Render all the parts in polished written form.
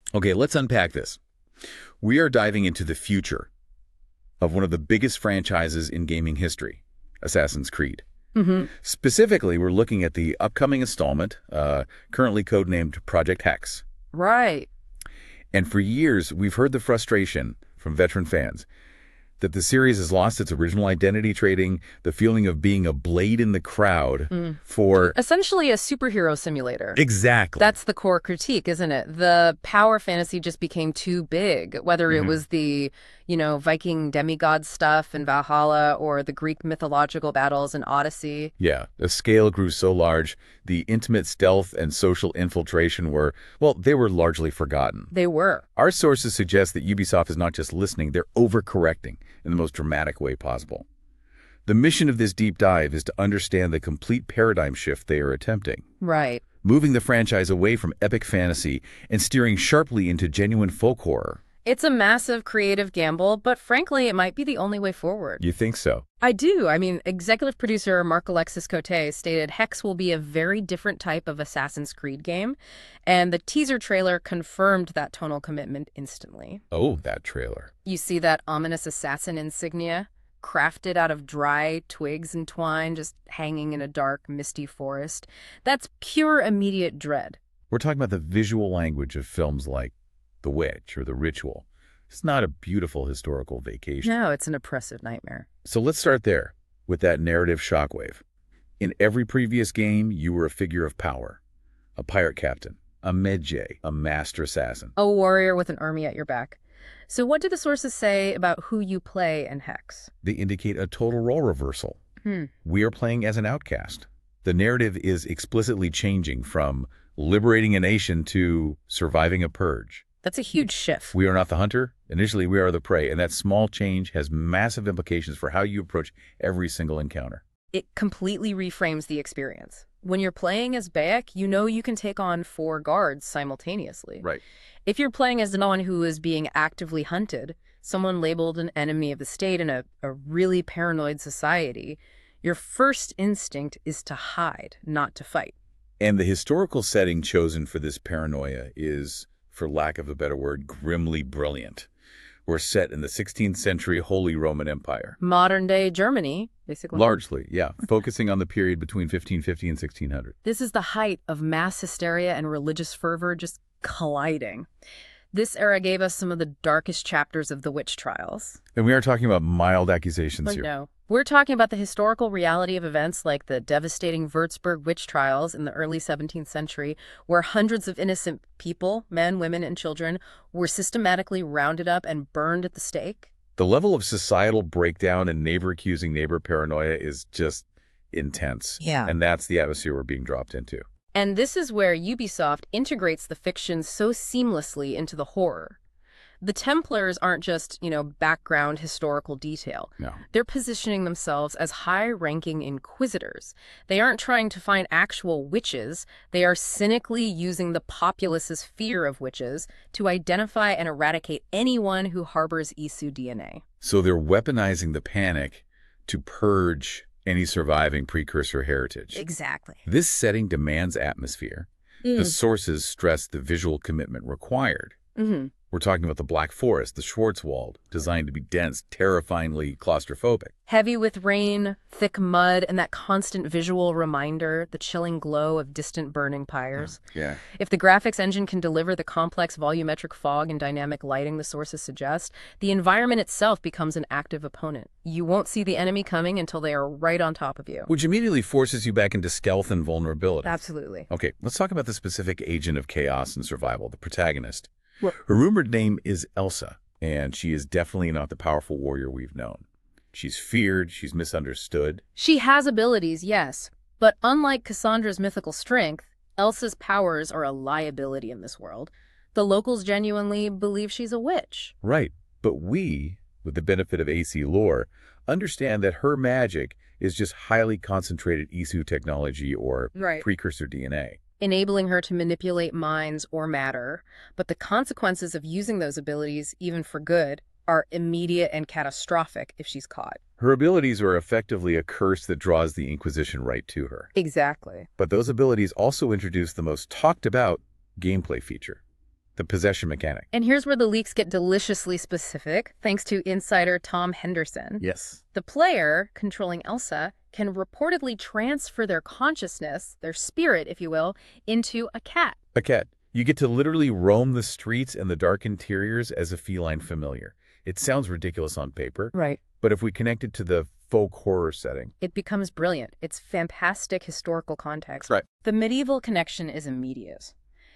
Okay, let's unpack this. We are diving into the future of one of the biggest franchises in gaming history, Assassin's Creed. Hmm. Specifically, we're looking at the upcoming installment, currently codenamed Project Hex. Right. And for years, we've heard the frustration from veteran fans that the series has lost its original identity, trading the feeling of being a blade in the crowd for... Essentially a superhero simulator. Exactly. That's the core critique, isn't it? The power fantasy just became too big, whether it was the, Viking demigod stuff in Valhalla or the Greek mythological battles in Odyssey. Yeah, the scale grew so large, the intimate stealth and social infiltration were, well, they were largely forgotten. They were. Our sources suggest that Ubisoft is not just listening, they're overcorrecting in the most dramatic way possible. The mission of this deep dive is to understand the complete paradigm shift they are attempting, Right. moving the franchise away from epic fantasy and steering sharply into genuine folk horror. It's a massive creative gamble, but frankly, it might be the only way forward. You think so? I do. I mean, executive producer Mark Alexis Cote stated Hex will be a very different type of Assassin's Creed game, and the teaser trailer confirmed that tonal commitment instantly. Oh, that trailer. You see that ominous assassin insignia, crafted out of dry twigs and twine, just hanging in a dark, misty forest. That's pure immediate dread. We're talking about the visual language of films like The Witch or The Ritual. It's not a beautiful historical vacation. No, it's an oppressive nightmare. So let's start there with that narrative shockwave. In every previous game, you were a figure of power, a pirate captain, a medjay, a master assassin. A warrior with an army at your back. So what do the sources say about who you play in Hex? They indicate a total role reversal. We are playing as an outcast. The narrative is explicitly changing from liberating a nation to surviving a purge. That's a huge shift. We are not the hunter. Initially, we are the prey, and that small change has massive implications for how you approach every single encounter. It completely reframes the experience. When you're playing as Bayek, you know you can take on 4 guards simultaneously. Right. If you're playing as someone who is being actively hunted, someone labeled an enemy of the state in a really paranoid society, your first instinct is to hide, not to fight. And the historical setting chosen for this paranoia is, for lack of a better word, grimly brilliant. We're set in the 16th century Holy Roman Empire. Modern-day Germany, basically. Largely, yeah, focusing on the period between 1550 and 1600. This is the height of mass hysteria and religious fervor just colliding. This era gave us some of the darkest chapters of the witch trials. And we are talking about mild accusations here. No. We're talking about the historical reality of events like the devastating Würzburg witch trials in the early 17th century, where hundreds of innocent people, men, women, and children, were systematically rounded up and burned at the stake. The level of societal breakdown and neighbor-accusing neighbor paranoia is just intense. Yeah. And that's the atmosphere we're being dropped into. And this is where Ubisoft integrates the fiction so seamlessly into the horror. The Templars aren't just, background historical detail. No. They're positioning themselves as high-ranking inquisitors. They aren't trying to find actual witches. They are cynically using the populace's fear of witches to identify and eradicate anyone who harbors Isu DNA. So they're weaponizing the panic to purge any surviving precursor heritage. Exactly. This setting demands atmosphere. The sources stress the visual commitment required. We're talking about the Black Forest, the Schwarzwald, designed to be dense, terrifyingly claustrophobic. Heavy with rain, thick mud, and that constant visual reminder, the chilling glow of distant burning pyres. Yeah. If the graphics engine can deliver the complex volumetric fog and dynamic lighting the sources suggest, the environment itself becomes an active opponent. You won't see the enemy coming until they are right on top of you. Which immediately forces you back into stealth and vulnerability. Absolutely. Okay, let's talk about the specific agent of chaos and survival, the protagonist. Her rumored name is Elsa, and she is definitely not the powerful warrior we've known. She's feared, she's misunderstood. She has abilities, yes, but unlike Cassandra's mythical strength, Elsa's powers are a liability in this world. The locals genuinely believe she's a witch. Right, but we, with the benefit of AC lore, understand that her magic is just highly concentrated Isu technology or precursor DNA. Enabling her to manipulate minds or matter, but the consequences of using those abilities, even for good, are immediate and catastrophic if she's caught. Her abilities are effectively a curse that draws the Inquisition right to her. Exactly. But those abilities also introduce the most talked about gameplay feature, the possession mechanic. And here's where the leaks get deliciously specific, thanks to insider Tom Henderson. Yes. The player, controlling Elsa, can reportedly transfer their consciousness, their spirit, if you will, into a cat. A cat. You get to literally roam the streets and the dark interiors as a feline familiar. It sounds ridiculous on paper. Right. But if we connect it to the folk horror setting, it becomes brilliant. It's fantastic historical context. Right. The medieval connection is immediate.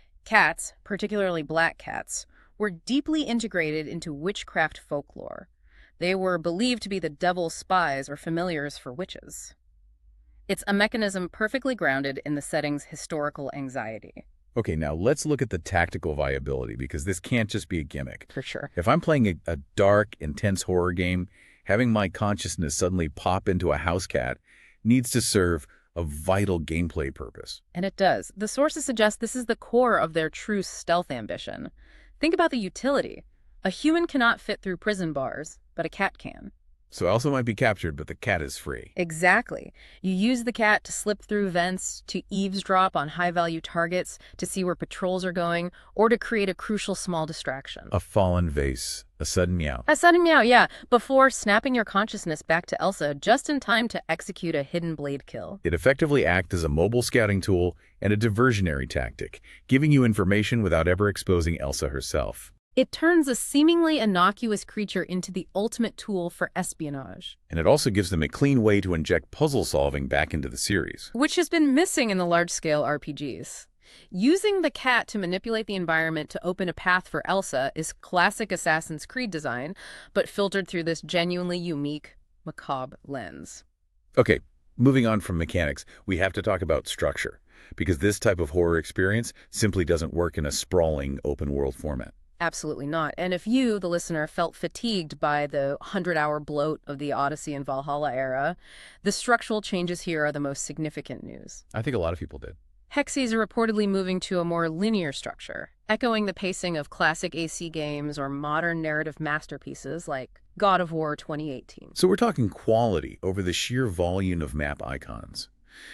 Cats, particularly black cats, were deeply integrated into witchcraft folklore. They were believed to be the devil's spies or familiars for witches. It's a mechanism perfectly grounded in the setting's historical anxiety. Okay, now let's look at the tactical viability, because this can't just be a gimmick. For sure. If I'm playing a dark, intense horror game, having my consciousness suddenly pop into a house cat needs to serve a vital gameplay purpose. And it does. The sources suggest this is the core of their true stealth ambition. Think about the utility. A human cannot fit through prison bars, but a cat can. So Elsa might be captured, but the cat is free. Exactly. You use the cat to slip through vents, to eavesdrop on high-value targets, to see where patrols are going, or to create a crucial small distraction. A fallen vase, a sudden meow. A sudden meow, yeah, before snapping your consciousness back to Elsa just in time to execute a hidden blade kill. It effectively acts as a mobile scouting tool and a diversionary tactic, giving you information without ever exposing Elsa herself. It turns a seemingly innocuous creature into the ultimate tool for espionage. And it also gives them a clean way to inject puzzle solving back into the series, which has been missing in the large-scale RPGs. Using the cat to manipulate the environment to open a path for Elsa is classic Assassin's Creed design, but filtered through this genuinely unique, macabre lens. Okay, moving on from mechanics, we have to talk about structure, because this type of horror experience simply doesn't work in a sprawling open-world format. Absolutely not. And if you, the listener, felt fatigued by the 100-hour bloat of the Odyssey and Valhalla era, the structural changes here are the most significant news. I think a lot of people did. Hexes are reportedly moving to a more linear structure, echoing the pacing of classic AC games or modern narrative masterpieces like God of War 2018. So we're talking quality over the sheer volume of map icons.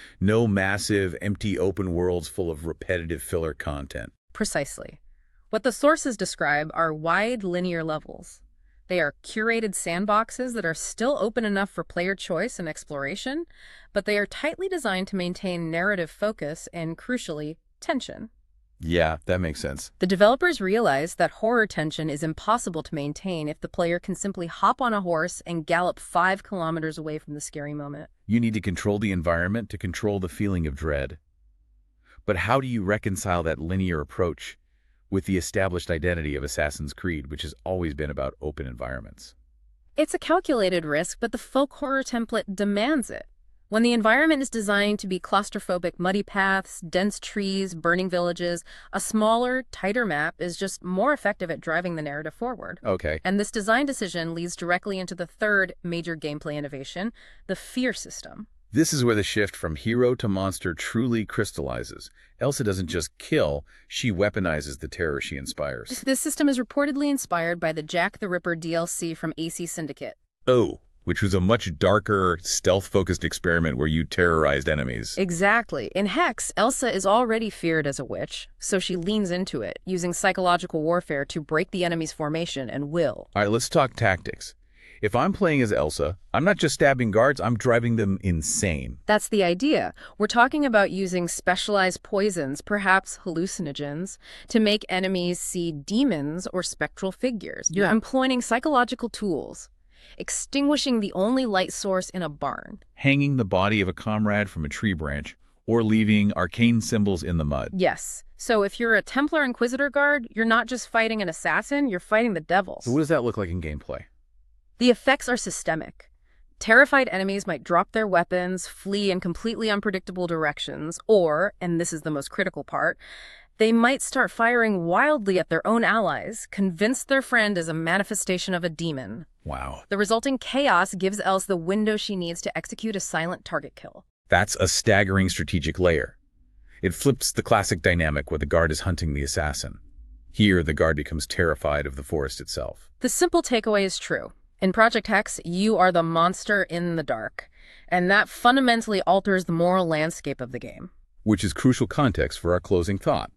No massive, empty open worlds full of repetitive filler content. Precisely. What the sources describe are wide linear levels. They are curated sandboxes that are still open enough for player choice and exploration, but they are tightly designed to maintain narrative focus and, crucially, tension. Yeah, that makes sense. The developers realize that horror tension is impossible to maintain if the player can simply hop on a horse and gallop 5 kilometers away from the scary moment. You need to control the environment to control the feeling of dread. But how do you reconcile that linear approach with the established identity of Assassin's Creed, which has always been about open environments? It's a calculated risk, but the folk horror template demands it. When the environment is designed to be claustrophobic muddy paths, dense trees, burning villages, a smaller, tighter map is just more effective at driving the narrative forward. Okay. And this design decision leads directly into the third major gameplay innovation, the fear system. This is where the shift from hero to monster truly crystallizes. Elsa doesn't just kill, she weaponizes the terror she inspires. This system is reportedly inspired by the Jack the Ripper DLC from AC Syndicate. Oh, which was a much darker, stealth-focused experiment where you terrorized enemies. Exactly. In Hex, Elsa is already feared as a witch, so she leans into it, using psychological warfare to break the enemy's formation and will. All right, let's talk tactics. If I'm playing as Elsa, I'm not just stabbing guards, I'm driving them insane. That's the idea. We're talking about using specialized poisons, perhaps hallucinogens, to make enemies see demons or spectral figures. You're employing psychological tools, extinguishing the only light source in a barn, hanging the body of a comrade from a tree branch, or leaving arcane symbols in the mud. Yes. So if you're a Templar Inquisitor guard, you're not just fighting an assassin, you're fighting the devil. So what does that look like in gameplay? The effects are systemic. Terrified enemies might drop their weapons, flee in completely unpredictable directions, or, and this is the most critical part, they might start firing wildly at their own allies, convinced their friend is a manifestation of a demon. Wow. The resulting chaos gives Elsa the window she needs to execute a silent target kill. That's a staggering strategic layer. It flips the classic dynamic where the guard is hunting the assassin. Here, the guard becomes terrified of the forest itself. The simple takeaway is true. In Project Hex, you are the monster in the dark, and that fundamentally alters the moral landscape of the game. Which is crucial context for our closing thought.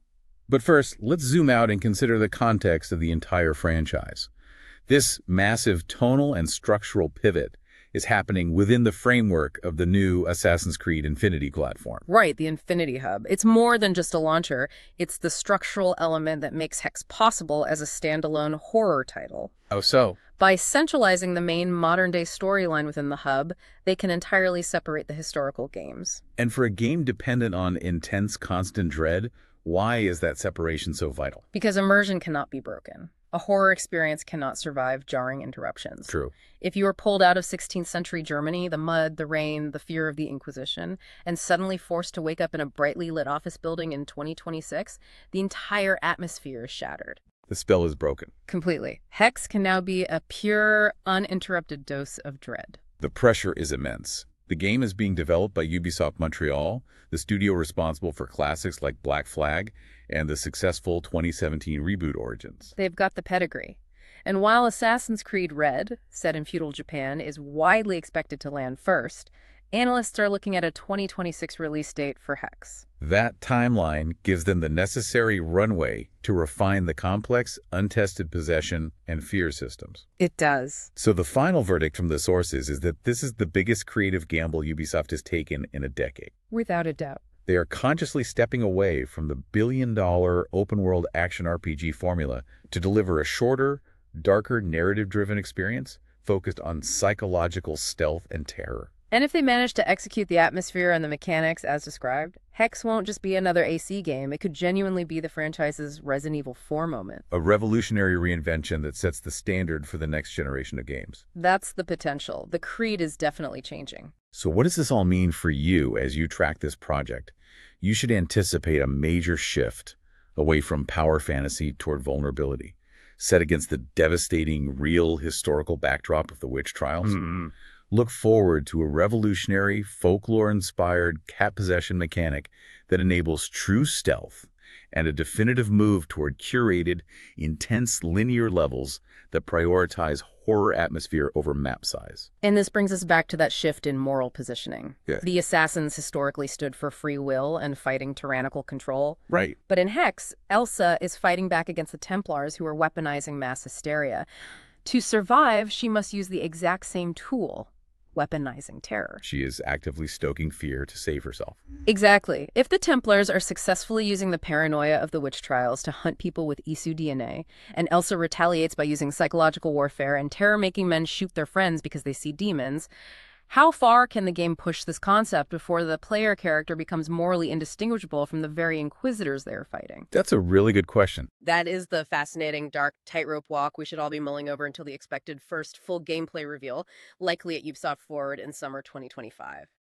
But first, let's zoom out and consider the context of the entire franchise. This massive tonal and structural pivot is happening within the framework of the new Assassin's Creed Infinity platform. Right, the Infinity Hub. It's more than just a launcher. It's the structural element that makes Hex possible as a standalone horror title. Oh, so? By centralizing the main modern-day storyline within the hub, they can entirely separate the historical games. And for a game dependent on intense, constant dread, why is that separation so vital? Because immersion cannot be broken. A horror experience cannot survive jarring interruptions. True. If you are pulled out of 16th century Germany, the mud, the rain, the fear of the Inquisition, and suddenly forced to wake up in a brightly lit office building in 2026, the entire atmosphere is shattered. The spell is broken. Completely. Hex can now be a pure, uninterrupted dose of dread. The pressure is immense. The game is being developed by Ubisoft Montreal, the studio responsible for classics like Black Flag and the successful 2017 reboot Origins. They've got the pedigree. And while Assassin's Creed Red, set in feudal Japan, is widely expected to land first, analysts are looking at a 2026 release date for Hex. That timeline gives them the necessary runway to refine the complex, untested possession and fear systems. It does. So the final verdict from the sources is that this is the biggest creative gamble Ubisoft has taken in a decade. Without a doubt. They are consciously stepping away from the billion-dollar open-world action RPG formula to deliver a shorter, darker, narrative-driven experience focused on psychological stealth and terror. And if they manage to execute the atmosphere and the mechanics as described, Hex won't just be another AC game. It could genuinely be the franchise's Resident Evil 4 moment. A revolutionary reinvention that sets the standard for the next generation of games. That's the potential. The creed is definitely changing. So what does this all mean for you as you track this project? You should anticipate a major shift away from power fantasy toward vulnerability, set against the devastating, real historical backdrop of the witch trials. Look forward to a revolutionary, folklore-inspired cat possession mechanic that enables true stealth and a definitive move toward curated, intense linear levels that prioritize horror atmosphere over map size. And this brings us back to that shift in moral positioning. Yeah. The assassins historically stood for free will and fighting tyrannical control. Right. But in Hex, Elsa is fighting back against the Templars who are weaponizing mass hysteria. To survive, she must use the exact same tool, weaponizing terror. She is actively stoking fear to save herself. Exactly. If the Templars are successfully using the paranoia of the witch trials to hunt people with Isu DNA, and Elsa retaliates by using psychological warfare and terror making men shoot their friends because they see demons, how far can the game push this concept before the player character becomes morally indistinguishable from the very inquisitors they are fighting? That's a really good question. That is the fascinating, dark tightrope walk we should all be mulling over until the expected first full gameplay reveal, likely at Ubisoft Forward in summer 2025.